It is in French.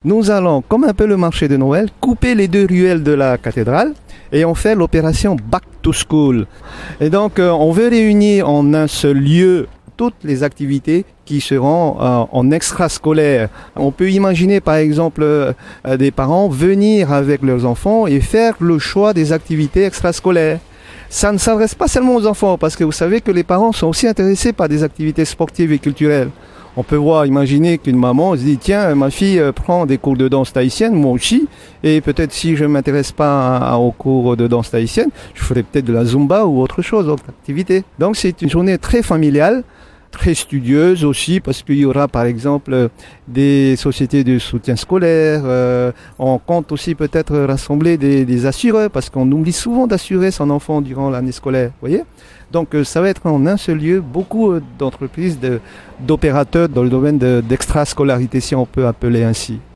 Nous allons, comme un peu le marché de Noël, couper les deux ruelles de la cathédrale et on fait l'opération Back to School. Et donc, on veut réunir en un seul lieu toutes les activités qui seront en extrascolaire. On peut imaginer par exemple des parents venir avec leurs enfants et faire le choix des activités extrascolaires. Ça ne s'adresse pas seulement aux enfants parce que vous savez que les parents sont aussi intéressés par des activités sportives et culturelles. On peut imaginer qu'une maman se dit tiens, ma fille prend des cours de danse tahitienne, moi aussi, et peut-être si je ne m'intéresse pas aux cours de danse tahitienne, je ferai peut-être de la zumba ou autre chose, autre activité. Donc c'est une journée très familiale, très studieuse aussi, parce qu'il y aura par exemple des sociétés de soutien scolaire, on compte aussi peut-être rassembler des assureurs, parce qu'on oublie souvent d'assurer son enfant durant l'année scolaire, vous voyez. Donc ça va être en un seul lieu, beaucoup d'entreprises, d'opérateurs dans le domaine d'extrascolarité, si on peut appeler ainsi.